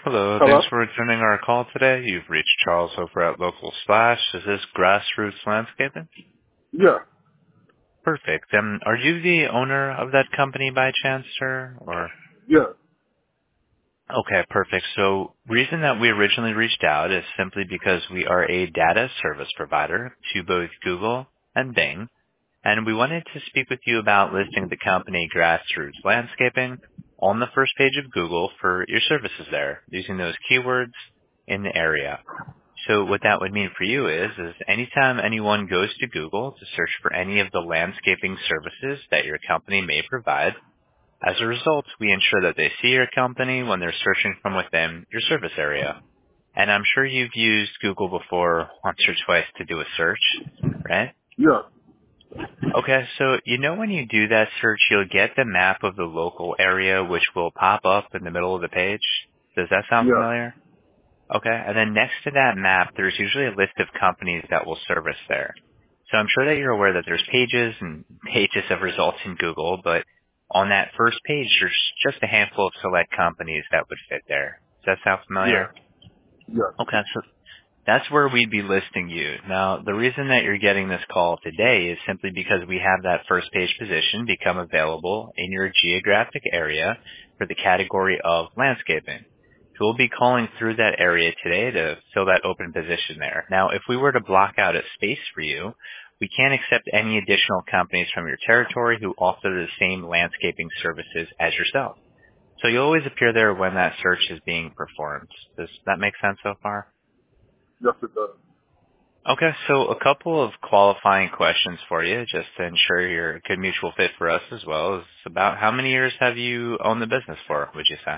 Hello. Hello? Thanks for returning our call today. You've reached Charles over at Local Splash. Is this Grassroots Landscaping? Yeah. Perfect. Are you the owner of that company by chance, sir? Or Yeah. okay, perfect. So, reason that we originally reached out is simply because we are a data service provider to both Google and Bing, and we wanted to speak with you about listing the company Grassroots Landscaping on the first page of Google for your services there, using those keywords in the area. So what that would mean for you is anytime anyone goes to Google to search for any of the landscaping services that your company may provide, as a result, we ensure that they see your company when they're searching from within your service area. And I'm sure you've used Google before once or twice to do a search, right? Yeah. Okay, so when you do that search, you'll get the map of the local area, which will pop up in the middle of the page. Does that sound Yeah. familiar? Okay, and then next to that map, there's usually a list of companies that will service there. So I'm sure that you're aware that there's pages and pages of results in Google, but on that first page, there's just a handful of select companies that would fit there. Does that sound Yeah. familiar? Yeah. Okay, so that's where we'd be listing you. Now, the reason that you're getting this call today is simply because we have that first page position become available in your geographic area for the category of landscaping. So we'll be calling through that area today to fill that open position there. Now, if we were to block out a space for you, we can't accept any additional companies from your territory who offer the same landscaping services as yourself. So you'll always appear there when that search is being performed. Does that make sense so far? Yes, it does. Okay, so a couple of qualifying questions for you, just to ensure you're a good mutual fit for us as well, is about how many years have you owned the business for, would you say?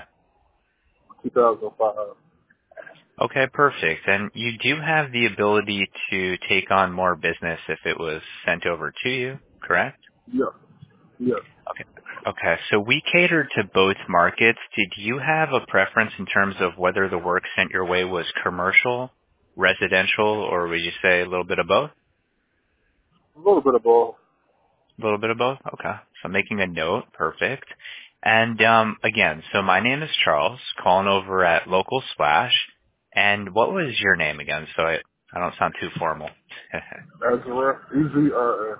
2005. Okay, perfect. And you do have the ability to take on more business if it was sent over to you, correct? Yeah. Yeah. Okay. Okay, so we cater to both markets. Did you have a preference in terms of whether the work sent your way was commercial, residential, or would you say a little bit of both? A little bit of both. A little bit of both? Okay. So making a note. Perfect. And again, so my name is Charles, calling over at Local Splash. And what was your name again? So I don't sound too formal. Ezra. EZRA.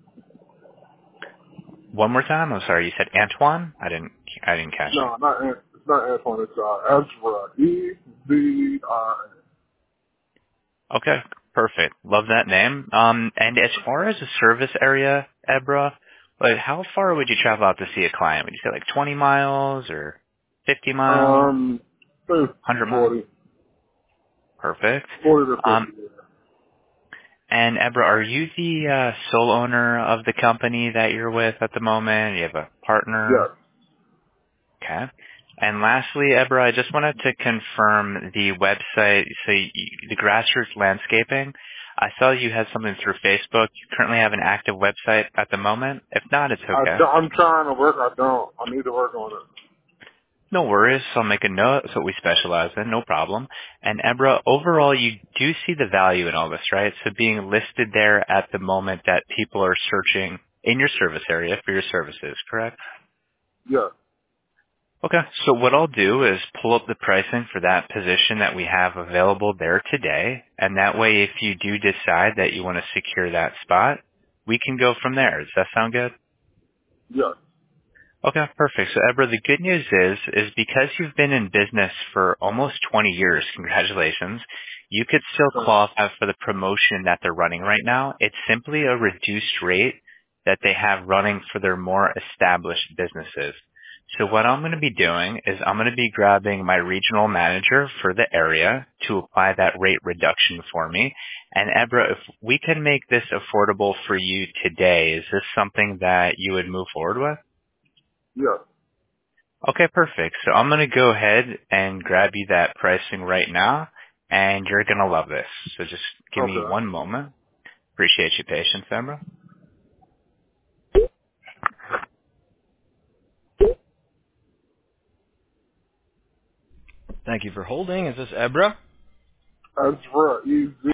One more time. I'm sorry. You said Antoine? I didn't catch it. No, it's not Antoine. It's Ezra. EZRA. Okay. Perfect. Love that name. And as far as the service area, Ebra, like how far would you travel out to see a client? Would you say like 20 miles or 50 miles, Say 100 miles? 40. Perfect. 40 to 50, Um, yeah. And Ebra, are you the sole owner of the company that you're with at the moment? You have a partner? Yes. Okay. And lastly, Ebra, I just wanted to confirm the website, so the Grassroots Landscaping. I saw you had something through Facebook. You currently have an active website at the moment? If not, it's okay. I'm trying to work. I don't. I need to work on it. No worries. I'll make a note. That's what we specialize in. No problem. And Ebra, overall, you do see the value in all this, right? So being listed there at the moment that people are searching in your service area for your services, correct? Yeah. Okay. So what I'll do is pull up the pricing for that position that we have available there today. And that way, if you do decide that you want to secure that spot, we can go from there. Does that sound good? Yes. Okay, perfect. So Ebra, the good news is because you've been in business for almost 20 years, congratulations, you could still Thanks. qualify for the promotion that they're running right now. It's simply a reduced rate that they have running for their more established businesses. So what I'm going to be doing is I'm going to be grabbing my regional manager for the area to apply that rate reduction for me. And Ebra, if we can make this affordable for you today, is this something that you would move forward with? Yes. Okay, perfect. So I'm going to go ahead and grab you that pricing right now, and you're going to love this. So just give me Okay. one moment. Appreciate your patience, Emma. Thank you for holding. Is this Ebra? Ezra. EZ.